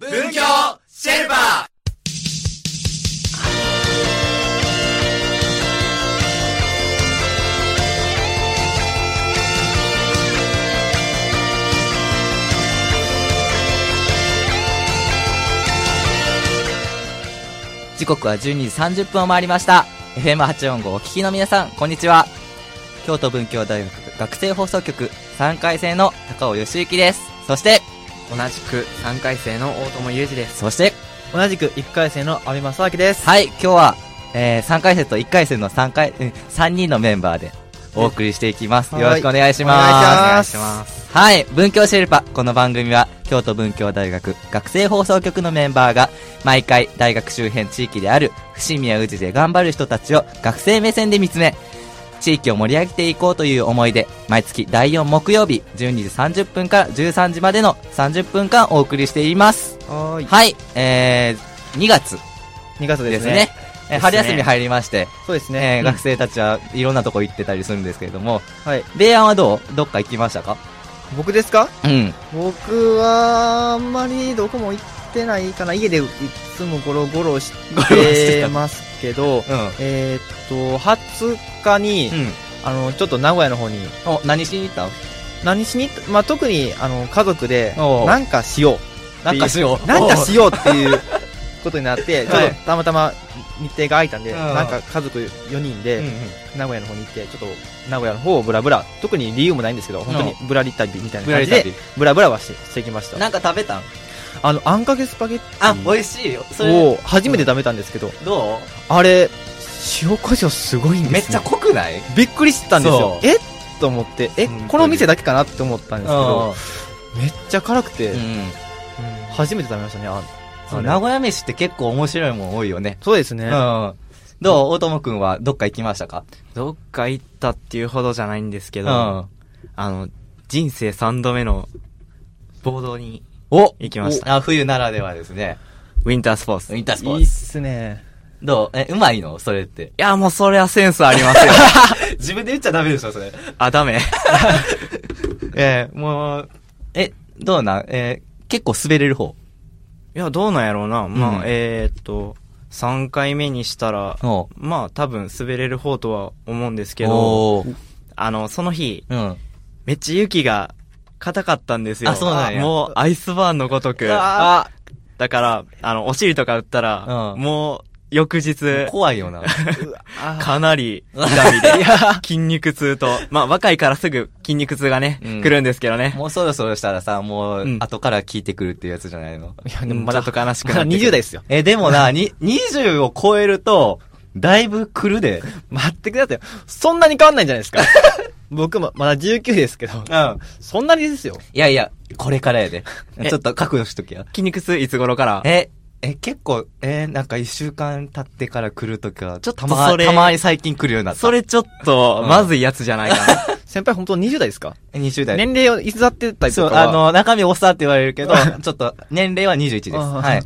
文教シェルパー。 時刻は12時30分を回りました。 FM845 お聞きの皆さん、こんにちは。京都文教大学学生放送局3回生の高尾義之です。そして同じく3回生の大友裕二です。 そして同じく1回生の阿部正明です。 はい、今日は、3回生と1回生の3人のメンバーでお送りしていきます。よろしくお願いします。 お願いします。 はい、文教シェルパ。この番組は京都文教大学学生放送局のメンバーが毎回大学周辺地域である伏見や宇治で頑張る人たちを学生目線で見つめ、地域を盛り上げていこうという思いで毎月第4木曜日12時30分から13時までの30分間お送りしています。はい、2月ですね。春休み入りまして、 そうですね、 学生たちはいろんなとこ行ってたりするんですけれども、 はい。 米安はどっか行きましたか？ 僕ですか？ うん。 僕はあんまりどこも行ってないかな。家でいつもゴロゴロしてますけど、20日に、ちょっと名古屋の方に。 何しに行ったの？特に家族でなんかしようっていうことになって、ちょっとたまたま日程が空いたんで、なんか家族4人で名古屋の方に行って、ちょっと名古屋の方をブラブラ、特に理由もないんですけど、本当にブラリ旅みたいな感じでブラブラはしてきました。 なんか食べたん？ あんかけスパゲッティ美味しいよ。それを初めて食べたんですけど、 どう？ あれ塩コショウすごいんですね。 めっちゃ濃くない？ びっくりしたんですよ。と思って、この店だけかなって思ったんですけど、めっちゃ辛くて、初めて食べましたね。 名古屋飯って結構面白いもん多いよね。 そうですね。 どう？大友くんはどっか行きましたか？ どっか行ったっていうほどじゃないんですけど、人生3度目のボードに行きました。 冬ならではですね。 ウィンタースポーツ。 いいっすね。 どう？うまいの？それって。 いや、もうそれはセンスありますよ。 自分で言っちゃダメでしょ、それ。 ダメ。 もう、どうなん？結構滑れる方？ いや、どうなんやろうな。3回目にしたら、多分滑れる方とは思うんですけど、その日、めっちゃ雪が硬かったんですよ。 そうなんや。 もうアイスバーンのごとく。だから、お尻とか打ったら、もう、翌日、 怖いよな。 かなり痛みで、筋肉痛と、若いからすぐ筋肉痛がね、来るんですけどね。 もうそろそろしたらさ、もう、後から効いてくるっていうやつじゃないの？ いや、でもまだちょっと悲しくなって。 まだ20代ですよ。 でもな、20を超えると、だいぶ来るで。 待ってくださいよ。そんなに変わんないんじゃないですか。僕もまだ19ですけど。そんなにですよ。 いや、これからやで。ちょっと覚悟しときや。 筋肉痛いつ頃から？ 結構、なんか1週間経ってから来るときは、ちょっとたまに最近来るようになった。 それちょっと、まずいやつじゃないかな。 先輩本当20代ですか ？20代。 年齢を偽ってたりとか。 そう、中身おっさんって言われるけど、ちょっと、年齢は21です。はい。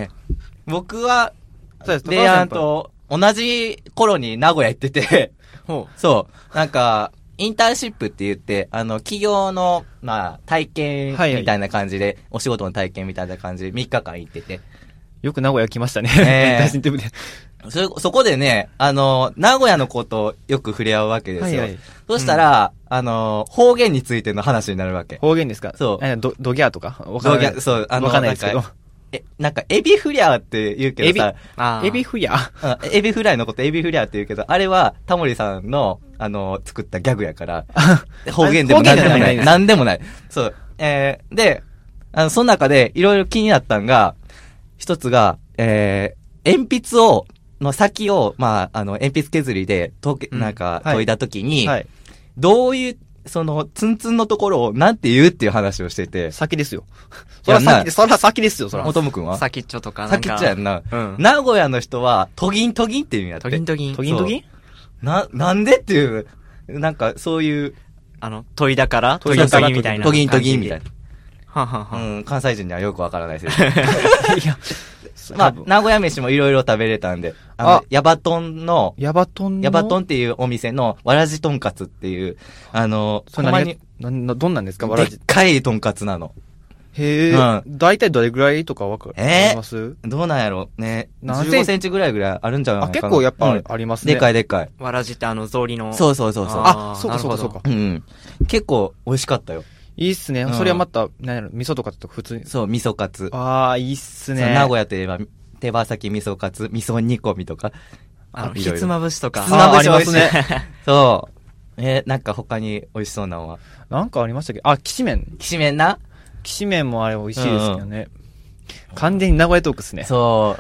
僕は、レアンと同じ頃に名古屋行ってて、そう、なんか、インターンシップって言って、企業の、体験みたいな感じで、お仕事の体験みたいな感じで3日間行ってて。 よく名古屋来ましたね。 そこでね、名古屋の子とよく触れ合うわけですよ。そしたら、方言についての話になるわけ。 方言ですか？ そう。 ドギャーとかドギャー、そう、 わかんないですけど。 なんか、エビフリャーって言うけどさ、 エビフリャーエビフライのことエビフリャーって言うけど、あれは、タモリさんの、作ったギャグやから、方言でもなんでもない。そう。で、その中で、いろいろ気になったんが、一つが、鉛筆の先を、鉛筆削りで、なんか、研いだときに、どういう、ツンツンのところをなんて言うっていう話をしてて。 先ですよ。そら先ですよ、そら。 おとむくんは先っちょとかなんか。先っちょやんな。名古屋の人は、トギンって言うんやって。 トギンなんでっていう、なんか、そういう、 研いだからトギンみたいな。トギンみたいな。関西人にはよくわからないですよ。いや、名古屋飯もいろいろ食べれたんで、ヤバトンっていうお店のわらじとんかつっていう、 ほんまに、どんなんですか？わらじ。 でっかいとんかつなの。 へえ。だいたいどれぐらいとかわかります？ どうなんやろね。15センチぐらいあるんじゃないかな。 結構やっぱありますね。 でかいでかい。 わらじって草履の。 そう。 そうか。そうか。 結構美味しかったよ。 いいっすね。それはまた、何やろ、味噌とかと普通に。 そう、味噌カツ。 いいっすね。 名古屋といえば、手羽先味噌カツ、味噌煮込みとか。 ひつまぶしとか。 ひつまぶし美味しいね。そう。なんか他に美味しそうなのは。 なんかありましたっけ？きしめん。 きしめんな。 きしめんもあれ美味しいですけどね。完全に名古屋トークっすね。 そう。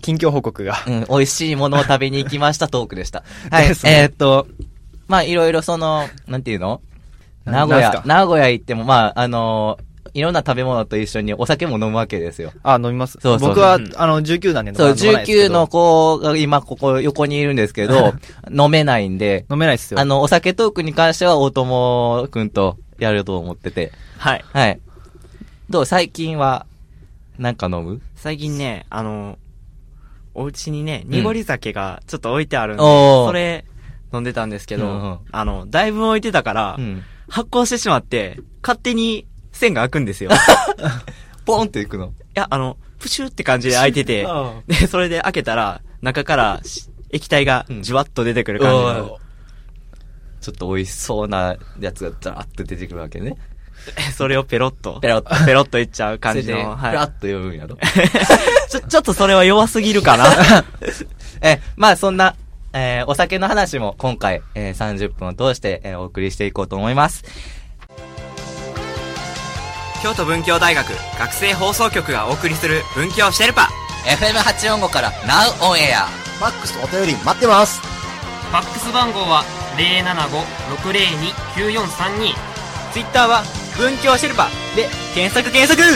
近況報告が。 美味しいものを食べに行きましたトークでした。はい。まあ、いろいろなんていうの？名古屋行っても、まあ、いろんな食べ物と一緒にお酒も飲むわけですよ。 飲みます。そう。僕は、19なんでそう、19の子が今ここ横にいるんですけど、飲めないんで。 飲めないっすよ。 お酒トークに関しては大友くんとやると思ってて。 はい。 はい。どう？最近は、なんか飲む？ 最近ね、お家にね、濁り酒がちょっと置いてあるんで、それ飲んでたんですけど、だいぶ置いてたから、発酵してしまって、勝手に線が開くんですよ。 ポンっていくの？ いや、プシュって感じで開いてて、で、それで開けたら、中から液体がじわっと出てくる感じの、 ちょっと美味しそうなやつがザーッと出てくるわけね。 それをペロッといっちゃう感じの。 ペラッと読むんやろ。 ちょっとそれは弱すぎるかな。 まあそんな、お酒の話も今回、30分を通して、お送りしていこうと思います。 京都文教大学学生放送局がお送りする文教シェルパ。 FM845 から Now on Air。 ファックスお便り待ってます。 ファックス番号は 075-602-9432。 ツイッターは文教シェルパで検索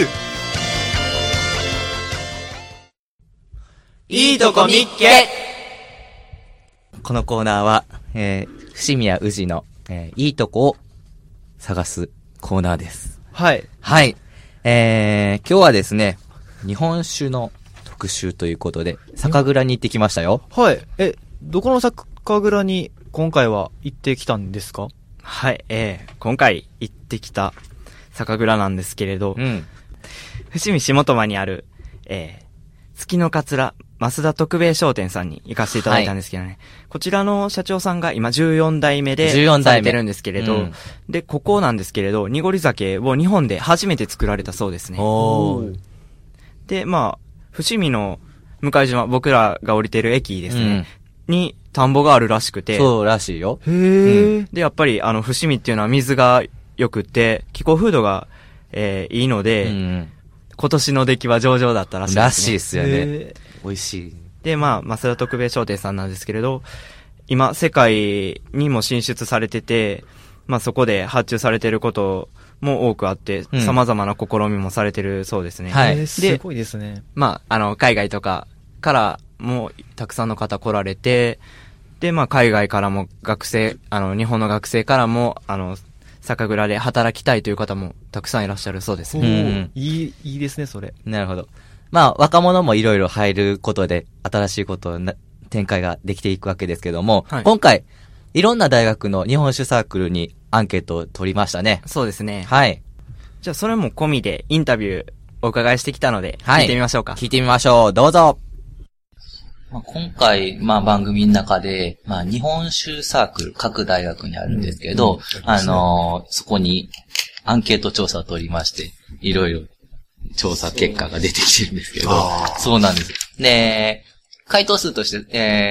いいとこみっけ。 このコーナーは、伏見や宇治の、いいとこを探すコーナーです。 はい。 はい。今日はですね、日本酒の特集ということで、酒蔵に行ってきましたよ。 はい。どこの酒蔵に今回は行ってきたんですか？ はい、今回行ってきた酒蔵なんですけれど、伏見下鳥羽にある、月のかつら増田徳兵衛商店さんに行かせていただいたんですけどね、こちらの社長さんが今14代目でされてるんですけれど、で、ここなんですけれど、濁り酒を日本で初めて作られたそうですね。で、まあ、伏見の向島、僕らが降りてる駅ですね、に田んぼがあるらしくて。 そうらしいよ。 で、やっぱり伏見っていうのは水が良くて、気候風土が、いいので、今年の出来は上々だったらしいですね。 らしいっすよね。美味しい。 で、まあ、増田徳兵衛商店さんなんですけれど、今、世界にも進出されてて、まあそこで発注されてることも多くあって、様々な試みもされてるそうですね。 はい。すごいですね。 まあ、海外とかからもたくさんの方来られて、で、まあ海外からも学生、日本の学生からも、酒蔵で働きたいという方もたくさんいらっしゃるそうですね。 いいですね、それ。 なるほど。まあ、若者もいろいろ入ることで、新しいこと展開ができていくわけですけども、今回、いろんな大学の日本酒サークルにアンケートを取りましたね。 そうですね。 はい。 じゃあ、それも込みでインタビューお伺いしてきたので、聞いてみましょうか。 聞いてみましょう。どうぞ。今回、番組の中で、日本酒サークル、各大学にあるんですけど、そこにアンケート調査を取りまして、いろいろ調査結果が出てきてるんですけど、そうなんです。で、回答数として、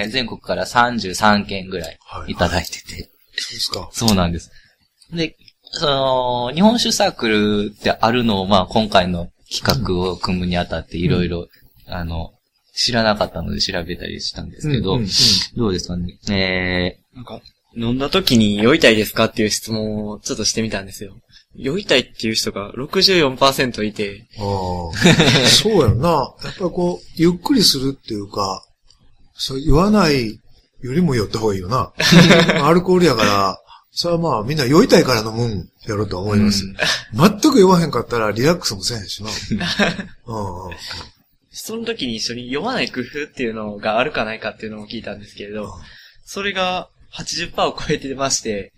全国から33件ぐらいいただいてて、そうですか。 そうなんです。で、日本酒サークルってあるのを、今回の企画を組むにあたっていろいろ、知らなかったので調べたりしたんですけど、どうですかね。 なんか、飲んだ時に酔いたいですかっていう質問をちょっとしてみたんですよ。酔いたいっていう人が 64% いて。 そうやろな。やっぱりゆっくりするっていうか、そう言わないよりも酔った方がいいよな。アルコールやから、それはみんな酔いたいから飲むんやろうと思います。全く酔わへんかったらリラックスもせへんしな。 その時に一緒に酔わない工夫っていうのがあるかないかっていうのを聞いたんですけれど、それが 80% を超えてまして、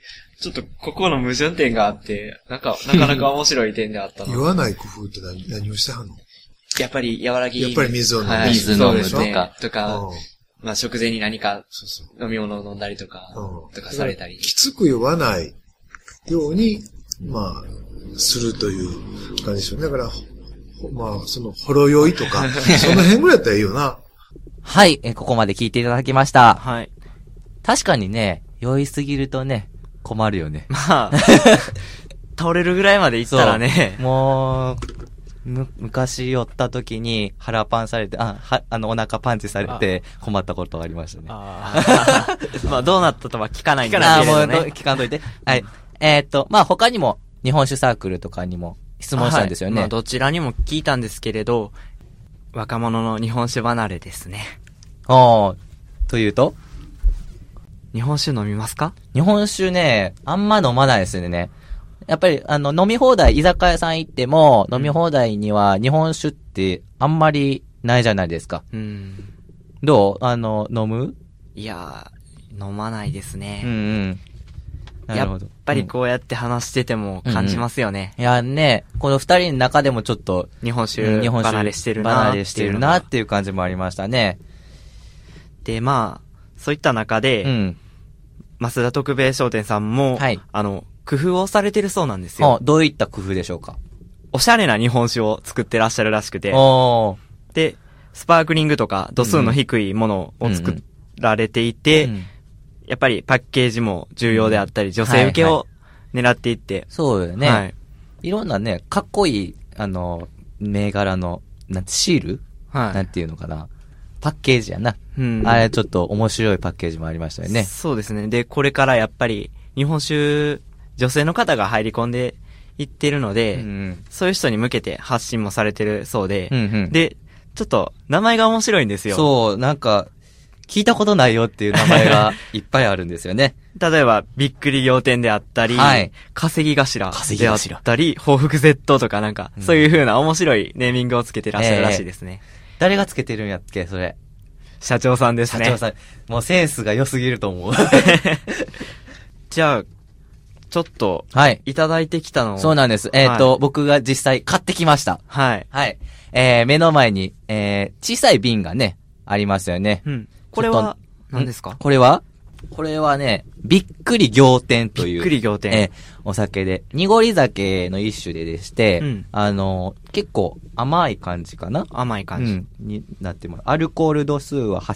ちょっとここの矛盾点があって、なかなか面白い点であったの。 言わない工夫って何をしてはんの？ やっぱり和らぎ。 やっぱり水を飲む。 はい、水飲むとか、まあ食前に何か飲み物を飲んだりとかされたり。 きつく言わないように、まあ、するという感じですよね。だから、まあ、その、ほろ酔いとか、その辺ぐらいやったらいいよな。 はい、ここまで聞いていただきました。 はい。 確かにね、酔いすぎるとね、困るよね。 まあ、倒れるぐらいまで行ったらね。 もう、昔酔った時に腹パンされて、お腹パンチされて困ったことがありましたね。 まあ、どうなったとは聞かないんだけどね。 もう聞かんといて。はい。まあ、他にも、日本酒サークルとかにも質問したんですよね。 はい、まあ、どちらにも聞いたんですけれど、若者の日本酒離れですね。 というと？ 日本酒飲みますか？ 日本酒ね、あんま飲まないですよね。やっぱり、飲み放題、居酒屋さん行っても、飲み放題には日本酒ってあんまりないじゃないですか。どう？飲む？ いやー、飲まないですね。 なるほど。 やっぱりこうやって話してても感じますよね。 いやね、この二人の中でもちょっと、 日本酒離れしてるなっていう感じもありましたね。 で、まあ、そういった中で、増田徳兵衛商店さんも、 はい、 工夫をされてるそうなんですよ。 どういった工夫でしょうか？ おしゃれな日本酒を作ってらっしゃるらしくて、で、スパークリングとか度数の低いものを作られていて、やっぱりパッケージも重要であったり、女性受けを狙っていって。 そうよね。はい。いろんなね、かっこいい、銘柄の、シール、なんていうのかな。パッケージやな。あれちょっと面白いパッケージもありましたよね。 そうですね。で、これからやっぱり、日本酒、女性の方が入り込んでいってるので、そういう人に向けて発信もされてるそうで、で、ちょっと名前が面白いんですよ。 そう、なんか、聞いたことないよっていう名前がいっぱいあるんですよね。 例えば、びっくり仰天であったり、稼ぎ頭であったり、報復 Z とかなんか、そういう風な面白いネーミングをつけてらっしゃるらしいですね。 誰がつけてるんやっけ、それ。 社長さんですね。 社長さん。もうセンスが良すぎると思う。 じゃあ、ちょっと、いただいてきたのを。 そうなんです。僕が実際買ってきました。 はい。 はい。目の前に、小さい瓶がね、ありますよね。 これは、何ですか？ これはね、びっくり仰天という。 びっくり仰天。 お酒で。濁り酒の一種でして、結構甘い感じかな？ 甘い感じ。 になってます。アルコール度数は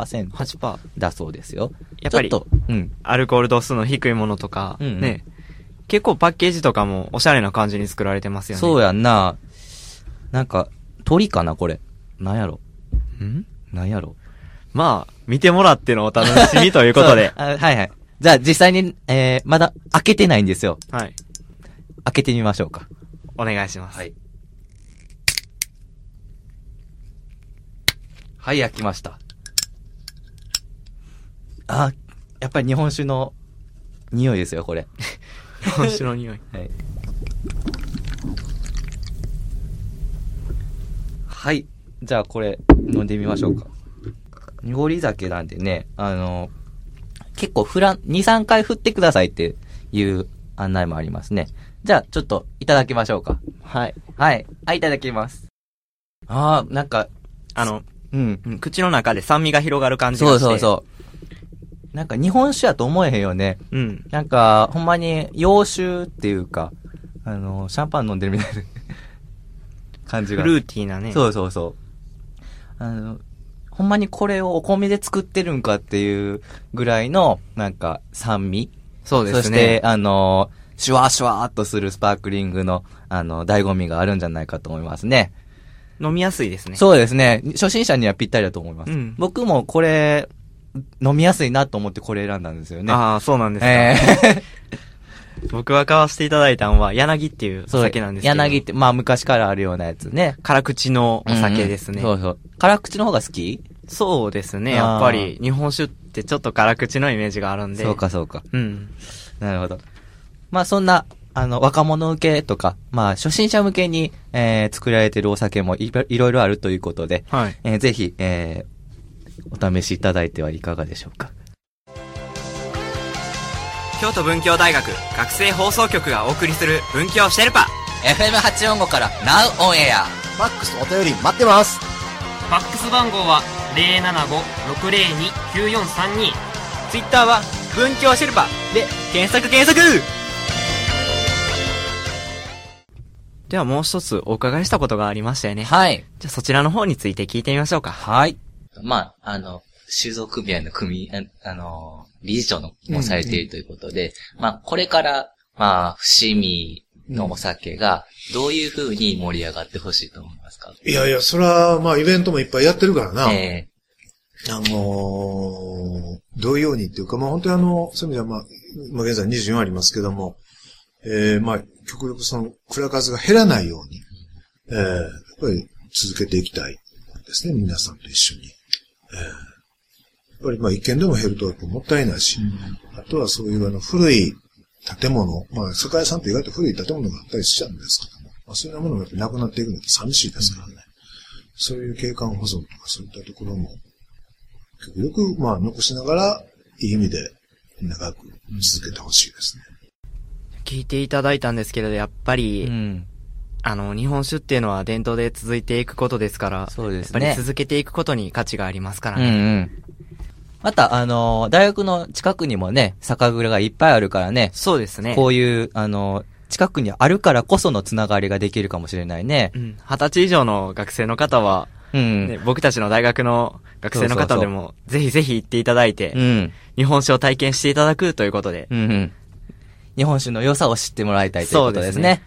8% だそうですよ。 やっぱり、アルコール度数の低いものとか、ね、結構パッケージとかもおしゃれな感じに作られてますよね。 そうやんな。なんか、鳥かなこれ。なんやろ。 まあ、見てもらってのお楽しみということで。 はいはい。じゃあ実際に、まだ開けてないんですよ。 はい。 開けてみましょうか。 お願いします。 はい。はい、開きました。やっぱり日本酒の匂いですよ、これ。 日本酒の匂い。 はい。はい。じゃあこれ、飲んでみましょうか。濁り酒なんでね、結構2、3回振ってくださいっていう案内もありますね。じゃあ、ちょっといただきましょうか。 はい。 はい。いただきます。なんか、 口の中で酸味が広がる感じがして。 そう。なんか日本酒やと思えへんよね。なんか、ほんまに洋酒っていうか、シャンパン飲んでるみたいな感じが。 フルーティーなね。 そう。ほんまにこれをお米で作ってるんかっていうぐらいの、なんか、酸味。 そうですね。 そして、シュワシュワーっとするスパークリングの、醍醐味があるんじゃないかと思いますね。 飲みやすいですね。 そうですね。初心者にはぴったりだと思います。僕もこれ、飲みやすいなと思ってこれ選んだんですよね。 ああ、そうなんですか。僕は買わせていただいたのは、柳っていうお酒なんですけど。 柳って、まあ昔からあるようなやつね。 辛口のお酒ですね。 そう。辛口の方が好き？ そうですね。やっぱり、日本酒ってちょっと辛口のイメージがあるんで。 そうか。なるほど。まあそんな、若者向けとか、まあ初心者向けに、作られてるお酒もいろいろあるということで、ぜひ、お試しいただいてはいかがでしょうか。 京都文教大学学生放送局がお送りする文教シェルパ。 FM845 から Now on Air。 ファックスお便り待ってます。 ファックス番号は 075-602-9432。 ツイッターは文教シェルパで検索。ではもう一つお伺いしたことがありましたよね。 はい。 じゃあそちらの方について聞いてみましょうか。 はい。酒造組合の理事長のもされているということで、これから、伏見のお酒が、どういう風に盛り上がってほしいと思いますか？ いや、それは、イベントもいっぱいやってるからな。どういうようにっていうか、本当にそういう意味では、現在24ありますけども、極力その、蔵数が減らないように、やっぱり続けていきたいですね、皆さんと一緒に。やっぱり一軒でも減るともったいないし、あとはそういう古い建物、酒屋さんって意外と古い建物があったりしちゃうんですけども、そういうものがやっぱりなくなっていくのって寂しいですからね。そういう景観保存とかそういったところも、極力残しながら、いい意味で長く続けてほしいですね。 聞いていただいたんですけれど、やっぱり、日本酒っていうのは伝統で続いていくことですから、そうですね。やっぱり続けていくことに価値がありますからね。 また、大学の近くにもね、酒蔵がいっぱいあるからね。 そうですね。 こういう、近くにあるからこそのつながりができるかもしれないね。 20歳以上の学生の方は、僕たちの大学の学生の方でも、ぜひぜひ行っていただいて、日本酒を体験していただくということで、 日本酒の良さを知ってもらいたいということですね。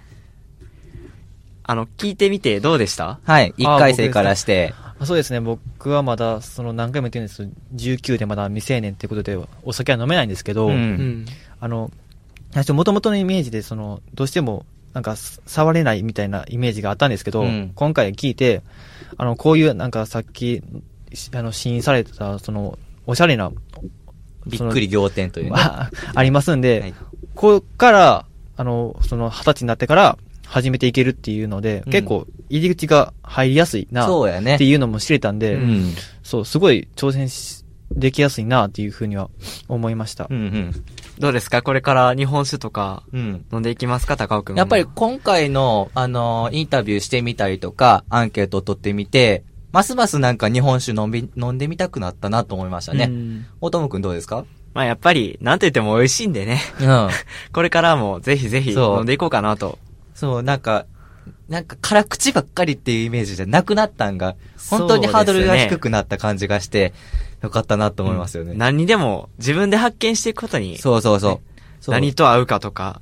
聞いてみてどうでした？ はい。1回生からして。 そうですね。僕はまだ、何回も言ってるんですけど、19でまだ未成年っていうことで、お酒は飲めないんですけど、もともとのイメージで、どうしても、触れないみたいなイメージがあったんですけど、今回聞いて、こういう、さっき、試飲された、おしゃれな、 びっくり仰天というね。 ありますんで、ここから、20歳になってから、始めていけるっていうので、結構入り口が入りやすいなっていうのも知れたんで、すごい挑戦できやすいなっていうふうには思いました。 どうですか？これから日本酒とか飲んでいきますか？高尾くん。 やっぱり今回のインタビューしてみたりとかアンケートを取ってみて、ますます日本酒飲んでみたくなったなと思いましたね。大友くんどうですか？ やっぱりなんと言っても美味しいんでね。これからもぜひぜひ飲んでいこうかなと。 そう、辛口ばっかりっていうイメージじゃなくなったんが、本当にハードルが低くなった感じがして、よかったなと思いますよね。 何にでも自分で発見していくことに。 そう。 何と合うかとか。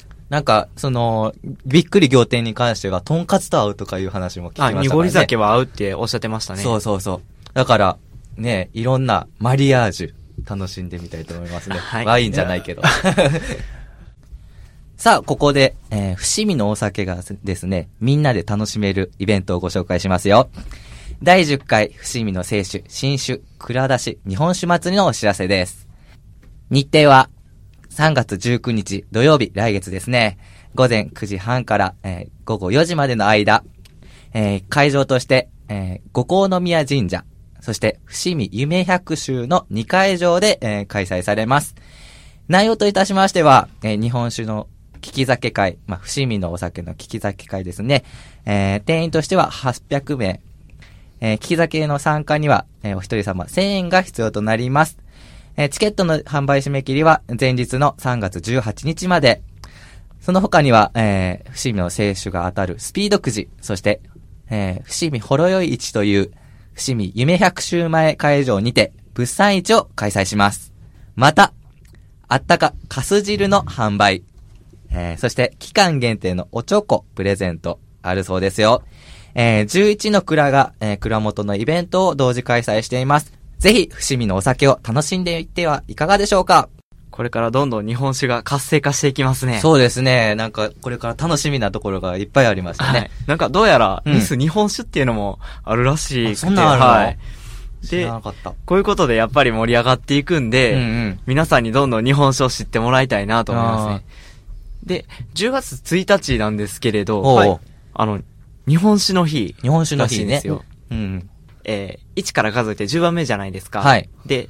びっくり仰天に関しては、とんかつと合うとかいう話も聞きましたからね。 濁り酒は合うっておっしゃってましたね。 そう。だから、ね、いろんなマリアージュ、楽しんでみたいと思いますね。ワインじゃないけど。さあ、ここで、伏見のお酒がですね、みんなで楽しめるイベントをご紹介しますよ。第10回伏見の清酒、新酒、蔵出し、日本酒祭りのお知らせです。日程は、3月19日土曜日、来月ですね。午前9時半から、午後4時までの間、会場として、五香宮神社、そして伏見夢百秋の2会場で、開催されます。内容といたしましては、日本酒の利き酒会、伏見のお酒の利き酒会ですね。定員としては800名。利き酒の参加には、お一人様1000円が必要となります。チケットの販売締め切りは前日の3月18日まで。その他には、伏見の清酒が当たるスピードくじ、そして、伏見ほろよい市という伏見夢百秋前会場にて物産市を開催します。また、あったかかす汁の販売。そして期間限定のおチョコプレゼントあるそうですよ。11の蔵が、蔵元のイベントを同時開催しています。ぜひ伏見のお酒を楽しんでいってはいかがでしょうか。 これからどんどん日本酒が活性化していきますね。 そうですね。これから楽しみなところがいっぱいありましたね。 どうやらミス日本酒っていうのもあるらしい。 そんなあるの？はい。 で、こういうことでやっぱり盛り上がっていくんで、皆さんにどんどん日本酒を知ってもらいたいなと思いますね。で、10月1日なんですけれど、日本酒の日。 日本酒の日ね。 1から数えて10番目じゃないですか。 はい。 で、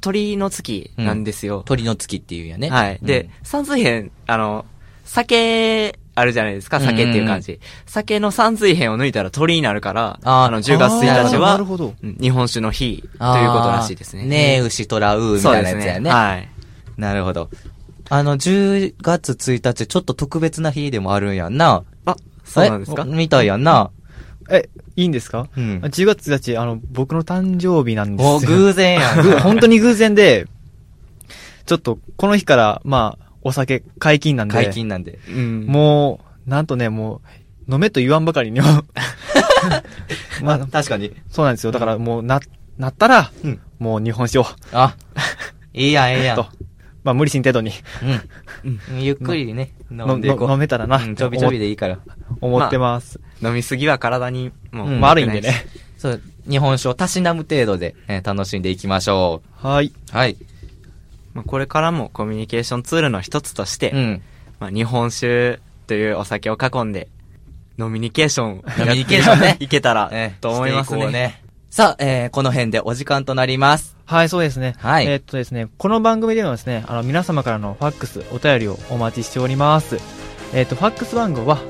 鳥の月なんですよ。 鳥の月っていうやね。 はい。で、山水編、酒、あるじゃないですか、酒っていう感じ。酒の山水編を抜いたら鳥になるから、10月1日は、日本酒の日ということらしいですね。 ねえ、牛、虎、みたいなやつやね。 はい。 なるほど。10月1日、ちょっと特別な日でもあるんやんな。 あ、そうなんですか？ みたいやんな。 いいんですか？うん。10月1日、僕の誕生日なんですよ。 偶然やん。 本当に偶然で、ちょっと、この日から、まあ、お酒解禁なんで。 解禁なんで。 うん。もう、なんとね、もう、飲めと言わんばかりに。 まあ、確かに。 そうなんですよ。だからもう、なったら、もう日本酒を。 あ、いいやん、いいやん。 まあ、無理しん程度に。 ゆっくりね、飲んでいこう。 飲めたらな。 ちょびちょびでいいから。 思ってます。 飲みすぎは体にもう、 悪いんでね。 そう、日本酒をたしなむ程度で、楽しんでいきましょう。はい。 はい。 まあ、これからもコミュニケーションツールの一つとして、まあ、日本酒というお酒を囲んで、飲みニケーションね。いけたら、と思いますね。 さあ、この辺でお時間となります。 はい、そうですね。 はい。 ですね、この番組ではですね、皆様からのファックス、お便りをお待ちしております。ファックス番号は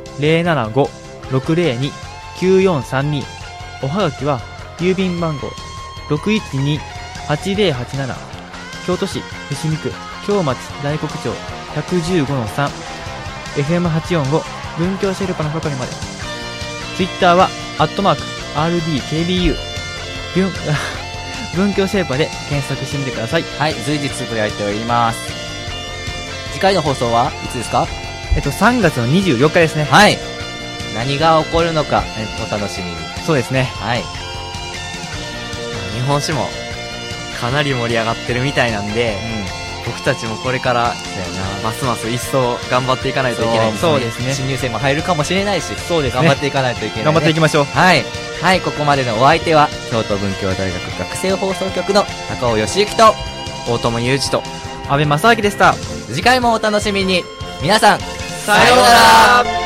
075-602-9432。おはがきは、郵便番号 612-8087。京都市伏見区京町大黒町 115-3。FM845 文教シェルパの係まで。ツイッターは、@RDKBU。文教シェルパで検索してみてください。 はい、随時つぶやいております。次回の放送はいつですか ？3月の24日ですね。 はい。何が起こるのか、お楽しみに。 そうですね。 はい。 日本酒もかなり盛り上がってるみたいなんで、僕たちもこれから、ますます一層頑張っていかないといけないですね。 そうですね。 新入生も入るかもしれないし、 そうですね。 頑張っていかないといけない、ね。 頑張っていきましょう。 はい。はい、ここまでのお相手は、京都文教大学学生放送局の高尾義之と、 大友裕二と、 安部正明でした。 次回もお楽しみに。皆さん、 さようなら。